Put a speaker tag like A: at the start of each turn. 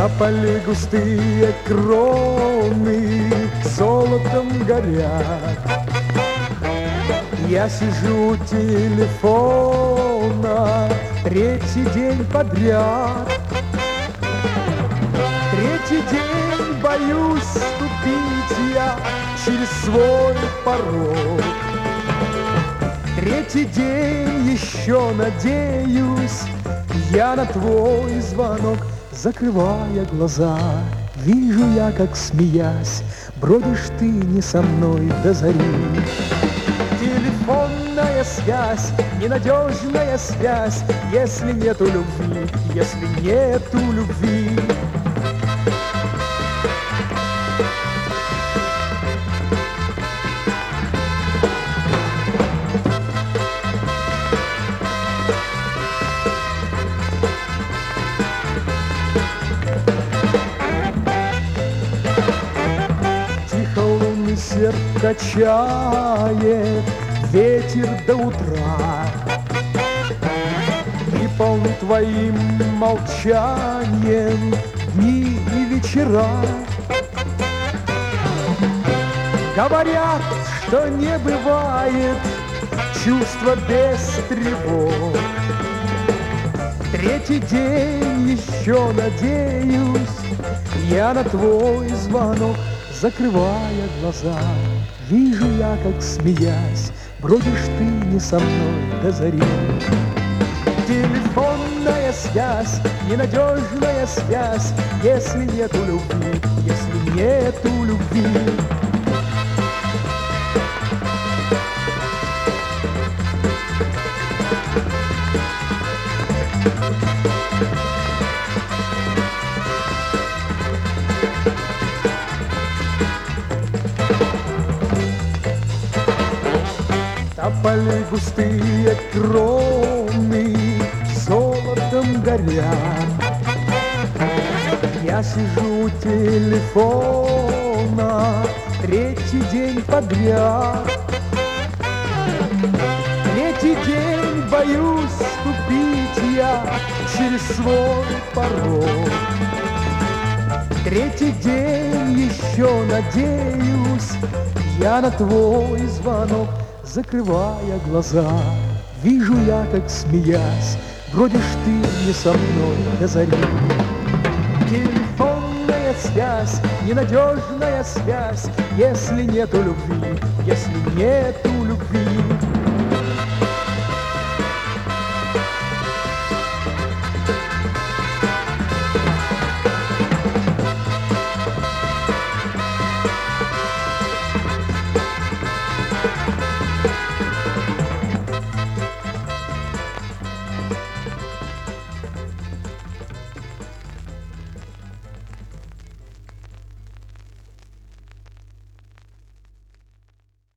A: Тополи густые кроны золотом горят. Я сижу у телефона третий день подряд. Третий день боюсь ступить я через свой порог. Третий день еще надеюсь я на твой звонок. Закрывая глаза, вижу я, как, смеясь, бродишь ты не со мной до зари. Телефонная связь, ненадежная связь, если нету любви, если нету любви. Сердце качает ветер до утра, и полны твоим молчанием дни и вечера. Говорят, что не бывает чувства без тревог. Третий день еще надеюсь я на твой звонок. Закрывая глаза, вижу я, как, смеясь, бродишь ты не со мной до зари. Телефонная связь, ненадежная связь, если нету любви, если нету любви. Тополи густые кроны золотом горят. Я сижу у телефона третий день подряд. Третий день боюсь ступить я через свой порог. Третий день еще надеюсь я на твой звонок. Закрывая глаза, вижу я, как, смеясь, бродишь ты не со мной до зари. Телефонная связь, ненадежная связь, если нету любви, если нету любви.